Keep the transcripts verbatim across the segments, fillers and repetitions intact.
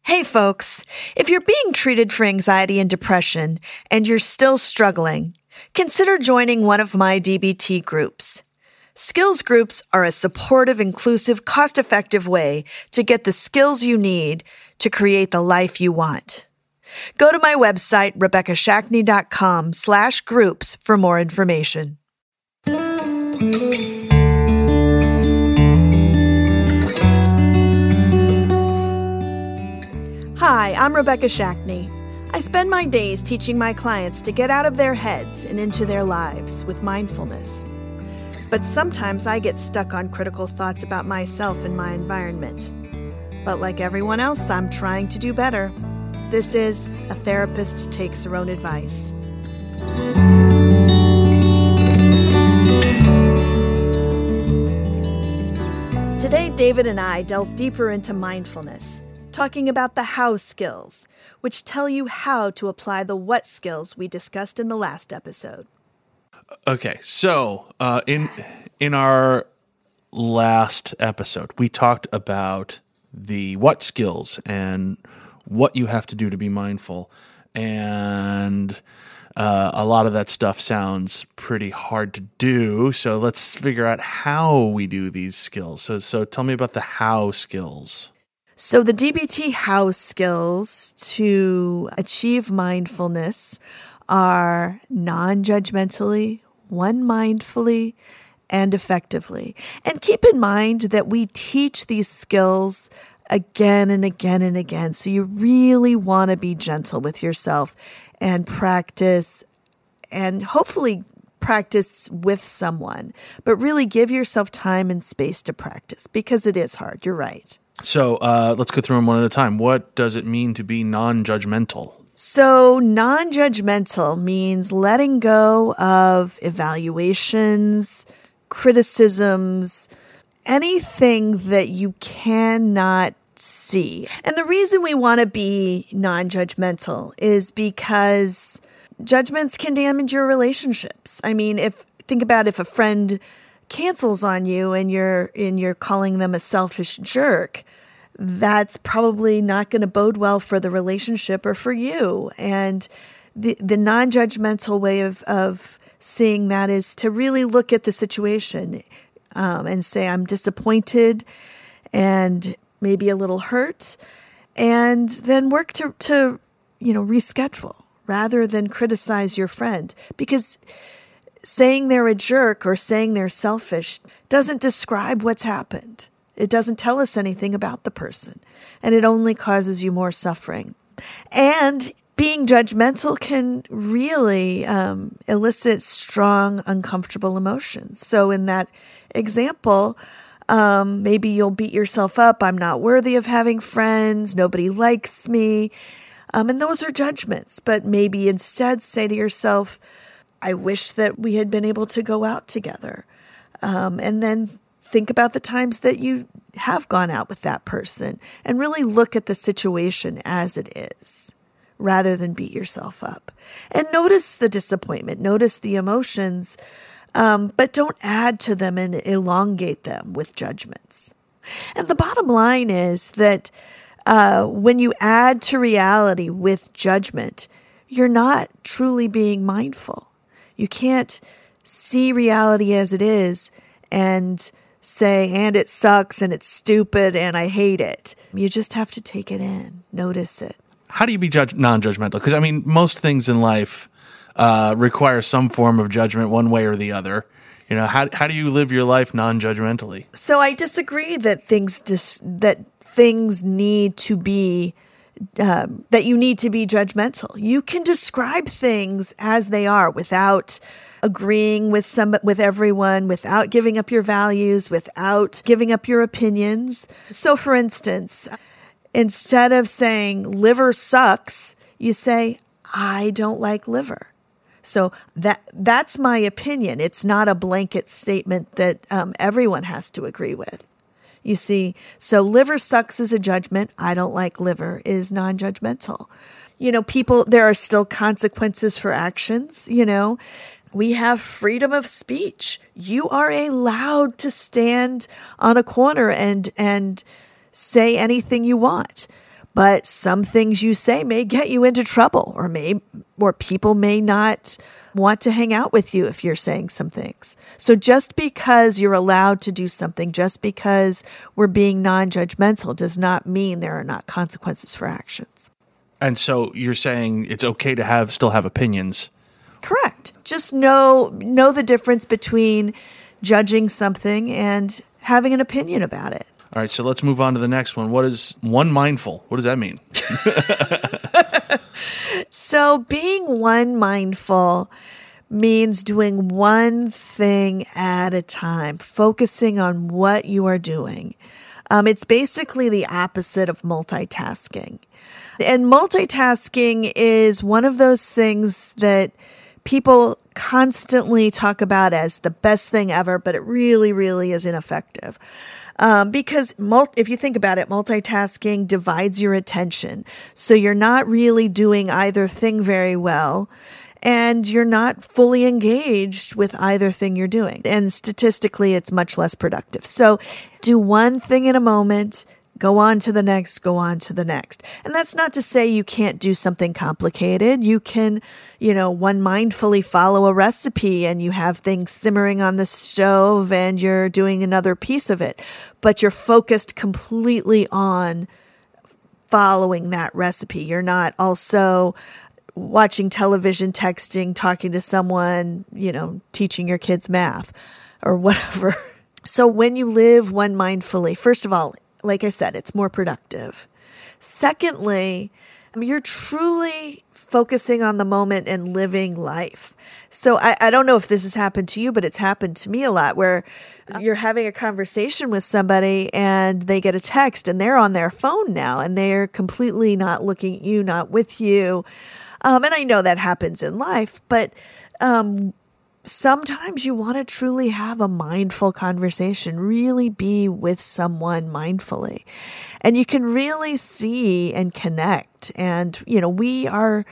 Hey folks, if you're being treated for anxiety and depression and you're still struggling, consider joining one of my D B T groups. Skills groups are a supportive, inclusive, cost-effective way to get the skills you need to create the life you want. Go to my website, rebecca shackney dot com slash groups for more information. Hi, I'm Rebecca Shackney. I spend my days teaching my clients to get out of their heads and into their lives with mindfulness. But sometimes I get stuck on critical thoughts about myself and my environment. But like everyone else, I'm trying to do better. This is A Therapist Takes Her Own Advice. Today, David and I delve deeper into mindfulness, talking about the how skills, which tell you how to apply the what skills we discussed in the last episode. Okay, so uh, in in our last episode, we talked about the what skills and what you have to do to be mindful, and uh, a lot of that stuff sounds pretty hard to do. So let's figure out how we do these skills. So, so tell me about the how skills. So the D B T how skills to achieve mindfulness are non-judgmentally, one mindfully, and effectively. And keep in mind that we teach these skills again and again and again. So you really want to be gentle with yourself and practice, and hopefully practice with someone, but really give yourself time and space to practice because it is hard. You're right. So uh, let's go through them one at a time. What does it mean to be non-judgmental? So non-judgmental means letting go of evaluations, criticisms, anything that you cannot see. And the reason we want to be non-judgmental is because judgments can damage your relationships. I mean, if think about if a friend cancels on you and you're and you're calling them a selfish jerk, that's probably not going to bode well for the relationship or for you. And the the non-judgmental way of of seeing that is to really look at the situation um, and say, I'm disappointed and maybe a little hurt, and then work to to you know reschedule rather than criticize your friend, because saying they're a jerk or saying they're selfish doesn't describe what's happened. It doesn't tell us anything about the person, and it only causes you more suffering. And being judgmental can really um, elicit strong, uncomfortable emotions. So in that example, um, maybe you'll beat yourself up. I'm not worthy of having friends. Nobody likes me. Um, and those are judgments. But maybe instead say to yourself, I wish that we had been able to go out together. Um, and then think about the times that you have gone out with that person and really look at the situation as it is rather than beat yourself up. And notice the disappointment, notice the emotions, um, but don't add to them and elongate them with judgments. And the bottom line is that uh, when you add to reality with judgment, you're not truly being mindful. You can't see reality as it is and say, and it sucks and it's stupid and I hate it. You just have to take it in, notice it. How do you be judge- non-judgmental? Because, I mean, most things in life uh, require some form of judgment one way or the other. You know, how how do you live your life non-judgmentally? So I disagree that things dis- that things need to be Um, that you need to be judgmental. You can describe things as they are without agreeing with some, with everyone, without giving up your values, without giving up your opinions. So for instance, instead of saying liver sucks, you say, I don't like liver. So that that's my opinion. It's not a blanket statement that um, everyone has to agree with. You see, so liver sucks is a judgment. I don't like liver is non-judgmental. You know, people, there are still consequences for actions. You know, we have freedom of speech. You are allowed to stand on a corner and, and say anything you want. But some things you say may get you into trouble, or may, or people may not want to hang out with you if you're saying some things. So just because you're allowed to do something, just because we're being non-judgmental, does not mean there are not consequences for actions. And so you're saying it's okay to have still have opinions. Correct. Just know know the difference between judging something and having an opinion about it. All right, so let's move on to the next one. What is one mindful? What does that mean? So being one mindful means doing one thing at a time, focusing on what you are doing. Um, it's basically the opposite of multitasking. And multitasking is one of those things that people constantly talk about as the best thing ever, but it really, really is ineffective. Um, because mul- if you think about it, multitasking divides your attention. So you're not really doing either thing very well, and you're not fully engaged with either thing you're doing. And statistically, it's much less productive. So do one thing in a moment, go on to the next, go on to the next. And that's not to say you can't do something complicated. You can, you know, one mindfully follow a recipe and you have things simmering on the stove and you're doing another piece of it, but you're focused completely on following that recipe. You're not also watching television, texting, talking to someone, you know, teaching your kids math or whatever. So when you live one mindfully, first of all, like I said, it's more productive. Secondly, you're truly focusing on the moment and living life. So I, I don't know if this has happened to you, but it's happened to me a lot where you're having a conversation with somebody and they get a text and they're on their phone now and they're completely not looking at you, not with you. Um, and I know that happens in life, but um sometimes you want to truly have a mindful conversation, really be with someone mindfully. And you can really see and connect. And, you know, we are,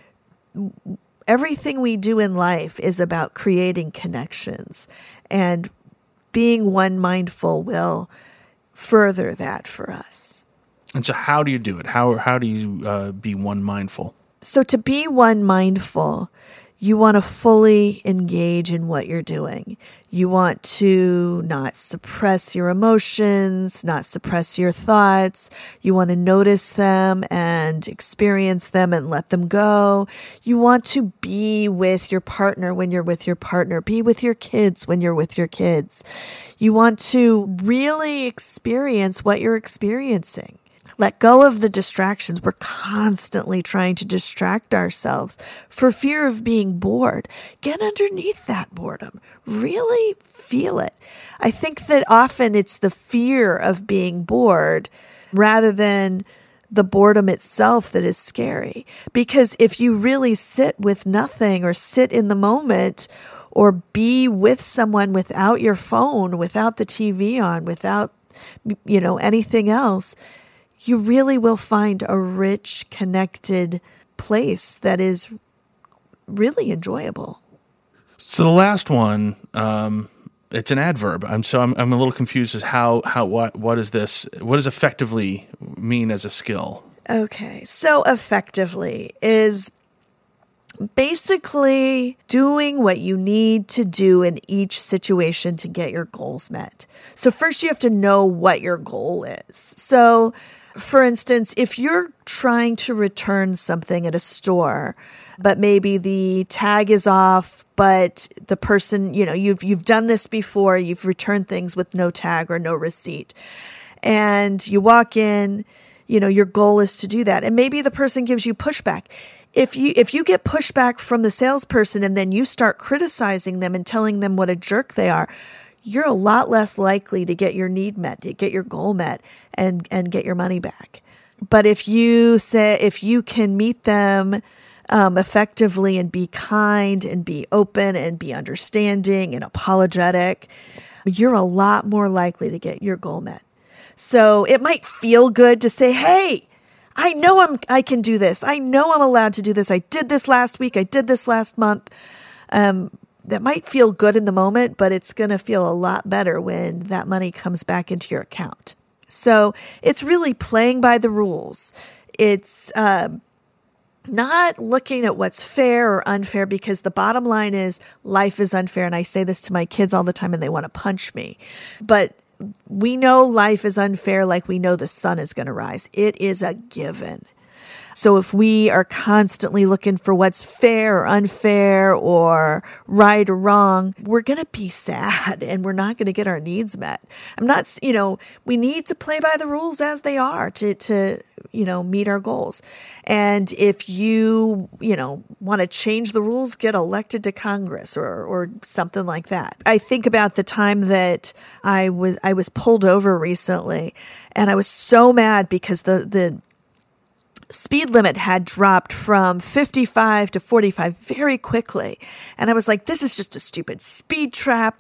everything we do in life is about creating connections. And being one mindful will further that for us. And so how do you do it? How, how do you uh, be one mindful? So to be one mindful, you want to fully engage in what you're doing. You want to not suppress your emotions, not suppress your thoughts. You want to notice them and experience them and let them go. You want to be with your partner when you're with your partner. Be with your kids when you're with your kids. You want to really experience what you're experiencing. Let go of the distractions. We're constantly trying to distract ourselves for fear of being bored. Get underneath that boredom. Really feel it. I think that often it's the fear of being bored rather than the boredom itself that is scary. Because if you really sit with nothing or sit in the moment or be with someone without your phone, without the T V on, without, you know, anything else, you really will find a rich, connected place that is really enjoyable. So the last one, um, it's an adverb. I'm so I'm I'm a little confused as how how what what is this? What does effectively mean as a skill? Okay, so effectively is basically doing what you need to do in each situation to get your goals met. So first you have to know what your goal is. So for instance, if you're trying to return something at a store, but maybe the tag is off, but the person, you know, you've you've done this before, you've returned things with no tag or no receipt. And you walk in, you know, your goal is to do that. And maybe the person gives you pushback. If you if you get pushback from the salesperson and then you start criticizing them and telling them what a jerk they are, you're a lot less likely to get your need met, to get your goal met, and, and get your money back. But if you say, if you can meet them um, effectively and be kind and be open and be understanding and apologetic, you're a lot more likely to get your goal met. So it might feel good to say, hey, I know I'm, I can do this. I know I'm allowed to do this. I did this last week. I did this last month. Um, That might feel good in the moment, but it's going to feel a lot better when that money comes back into your account. So it's really playing by the rules. It's uh, not looking at what's fair or unfair, because the bottom line is life is unfair. And I say this to my kids all the time and they want to punch me. But we know life is unfair like we know the sun is going to rise. It is a given. So if we are constantly looking for what's fair or unfair or right or wrong, we're going to be sad and we're not going to get our needs met. I'm not, you know, we need to play by the rules as they are to, to, you know, meet our goals. And if you, you know, want to change the rules, get elected to Congress or, or something like that. I think about the time that I was, I was pulled over recently, and I was so mad because the, the, speed limit had dropped from fifty-five to forty-five very quickly. And I was like, this is just a stupid speed trap.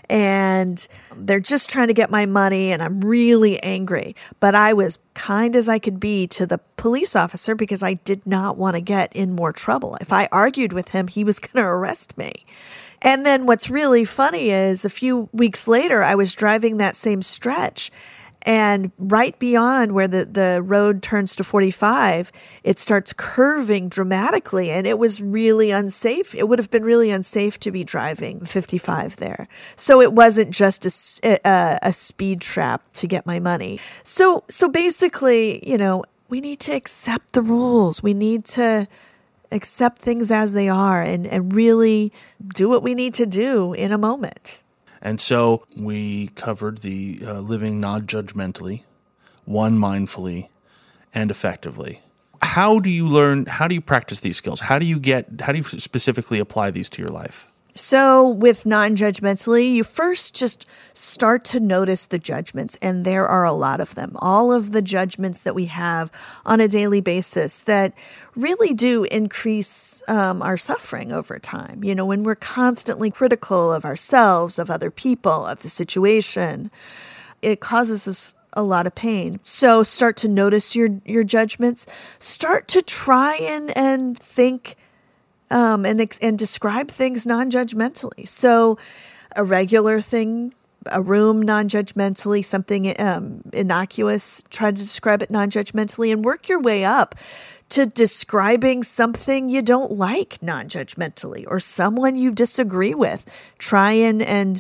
And they're just trying to get my money. And I'm really angry. But I was kind as I could be to the police officer because I did not want to get in more trouble. If I argued with him, he was going to arrest me. And then what's really funny is a few weeks later, I was driving that same stretch. And right beyond where the, the road turns to forty-five, it starts curving dramatically. And it was really unsafe. It would have been really unsafe to be driving fifty-five there. So it wasn't just a, a, a speed trap to get my money. So, so basically, you know, we need to accept the rules. We need to accept things as they are and, and really do what we need to do in a moment. And so we covered the uh, living non-judgmentally, one mindfully, and effectively. How do you learn, how do you practice these skills? How do you get, how do you specifically apply these to your life? So with non-judgmentally, you first just start to notice the judgments, and there are a lot of them. All of the judgments that we have on a daily basis that really do increase um, our suffering over time. You know, when we're constantly critical of ourselves, of other people, of the situation, it causes us a lot of pain. So start to notice your, your judgments. Start to try and, and think Um, and and describe things non-judgmentally. So a regular thing, a room non-judgmentally, something um, innocuous, try to describe it non-judgmentally and work your way up to describing something you don't like non-judgmentally or someone you disagree with. Try and, and,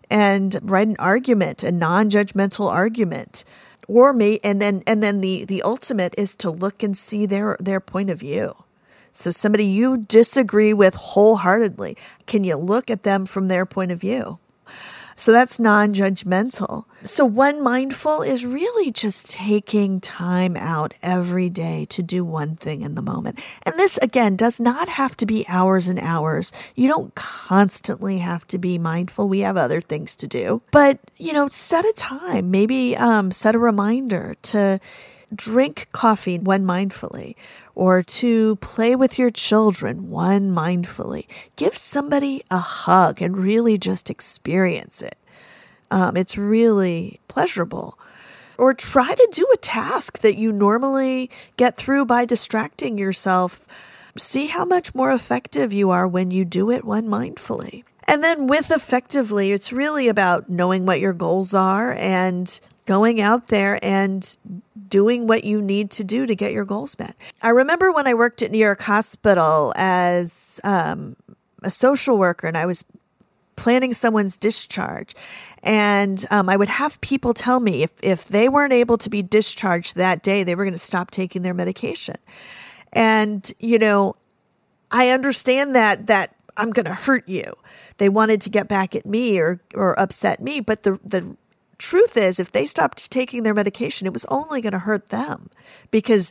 and write an argument, a non-judgmental argument. Or may, and then, and then the, the ultimate is to look and see their, their point of view. So somebody you disagree with wholeheartedly, can you look at them from their point of view? So that's non-judgmental. So one mindful is really just taking time out every day to do one thing in the moment. And this, again, does not have to be hours and hours. You don't constantly have to be mindful. We have other things to do. But, you know, set a time. Maybe um, set a reminder to drink coffee, one mindfully, or to play with your children, one mindfully. Give somebody a hug and really just experience it. Um, it's really pleasurable. Or try to do a task that you normally get through by distracting yourself. See how much more effective you are when you do it one mindfully. And then with effectively, it's really about knowing what your goals are and going out there and doing what you need to do to get your goals met. I remember when I worked at New York Hospital as um, a social worker, and I was planning someone's discharge. And um, I would have people tell me if, if they weren't able to be discharged that day, they were going to stop taking their medication. And, you know, I understand that, that I'm going to hurt you. They wanted to get back at me or, or upset me. But the, the truth is, if they stopped taking their medication, it was only going to hurt them, because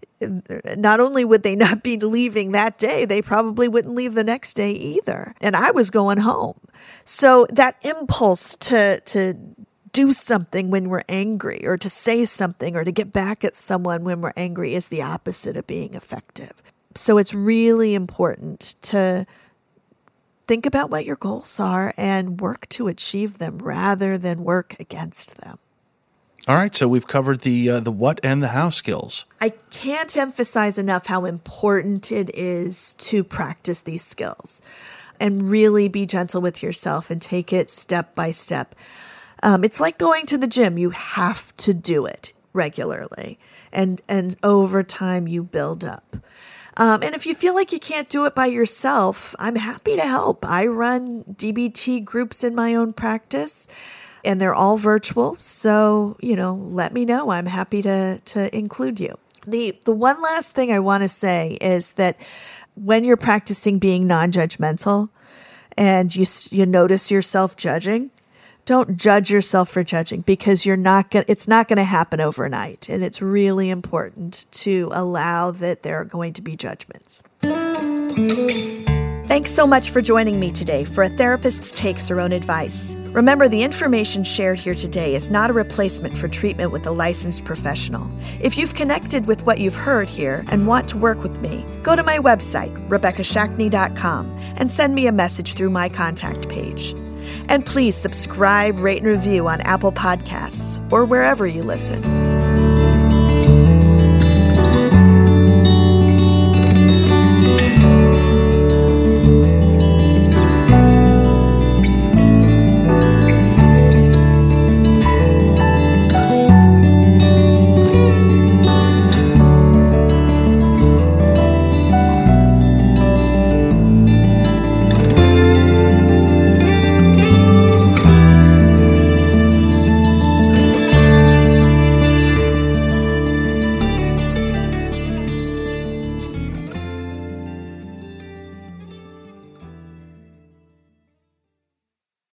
not only would they not be leaving that day, they probably wouldn't leave the next day either. And I was going home. So that impulse to, to do something when we're angry, or to say something, or to get back at someone when we're angry, is the opposite of being effective. So it's really important to think about what your goals are and work to achieve them rather than work against them. All right, so we've covered the uh, the what and the how skills. I can't emphasize enough how important it is to practice these skills and really be gentle with yourself and take it step by step. Um, it's like going to the gym. You have to do it regularly. And, and over time, you build up. Um, and if you feel like you can't do it by yourself, I'm happy to help. I run D B T groups in my own practice, and they're all virtual. So, you know, let me know. I'm happy to, to include you. The, the one last thing I want to say is that when you're practicing being non-judgmental and you, you notice yourself judging, don't judge yourself for judging, because you're not going it's not going to happen overnight. And it's really important to allow that there are going to be judgments. Thanks so much for joining me today for A Therapist Takes Her Own Advice. Remember, the information shared here today is not a replacement for treatment with a licensed professional. If you've connected with what you've heard here and want to work with me, go to my website, rebecca shackney dot com, and send me a message through my contact page. And please subscribe, rate, and review on Apple Podcasts or wherever you listen.